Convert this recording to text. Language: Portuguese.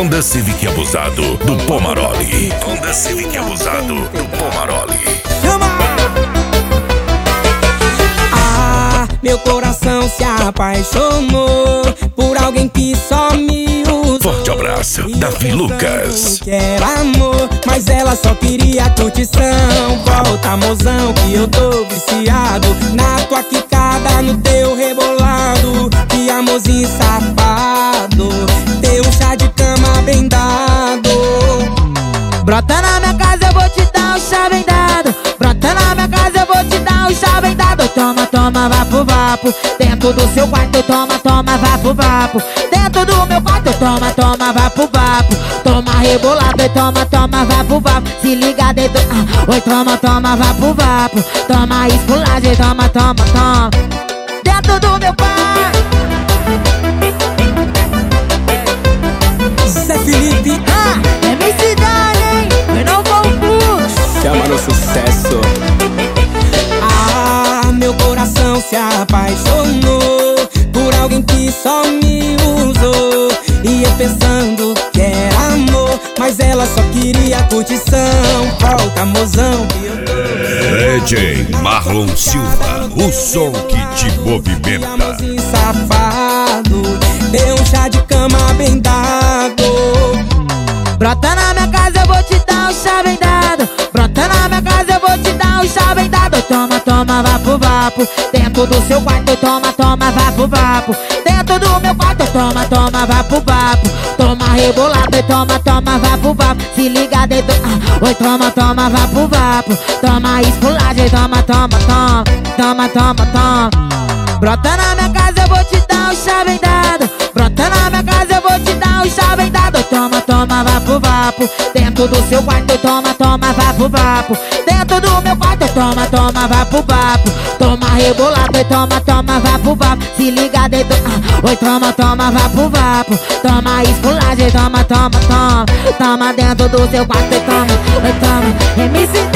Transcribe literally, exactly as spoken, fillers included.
Honda Civic abusado do Pomaroli. Honda Civic abusado do Pomaroli. Chama! Ah, meu coração se apaixonou por alguém que só me usou. Forte abraço, Davi Lucas. Quero amor, mas ela só queria curtição. Volta, mozão, que eu tô viciado na tua quicada, no teu rebolado. Que amorzinho safado, teu chá de cama bem dado. Brota na minha casa, eu vou te dar um chá bem dado. Brota na minha casa, eu vou te dar um chá bem dado. Toma, toma, vapo, vapo. Dentro do seu quarto, toma, toma, vapo, vapo. Dentro do meu quarto, toma, toma, vapo, vapo. Toma rebolado, e toma, toma, vapo, vapo. Se liga dentro, ah, oi, toma, toma, vapo, vapo. Toma esculagem, toma, toma, toma. Dentro do meu quarto. Zé Felipe, ah, é minha cidade, hein? Eu não vou puxo. chama no sucesso. Ah, meu coração se apaixonou por alguém que só me usou. E eu pensando que era amor, mas ela só queria curtição. Volta, mozão, que eu tô D J Marlon Silva, o som que te movimenta. amorzinho safado, deu um chá de cama bem dado. Brota na minha casa, eu vou te dar um chá bem dado. Brota na minha casa, eu vou te dar um chá bem dado. Toma, toma, vapo, vapo. Dentro do seu quarto, toma, toma, vapo, vapo. Dentro do meu quarto, toma, toma, vapo, vapo. Toma rebolado, e toma, toma, vapo, vapo. Se liga dentro, ah, oi, toma, toma, vapo, vapo. Toma esculagem, toma, toma, toma. Toma, toma, toma. Brota na minha casa, eu vou te dar um chá bem dado. Brota na minha casa, eu vou te dar um chá bem dado. Toma, toma, vapo, vapo. Dentro do seu quarto, toma, toma, vapo, vapo. Dentro do meu quarto, toma, toma, vapo, vapo. Toma rebolado, e toma, toma, vapo, vapo. Se liga dentro, ah, oi, toma, toma, vapo, vapo. Toma esculagem, toma, toma, toma. Toma dentro do seu quarto, e toma, oi, toma. M C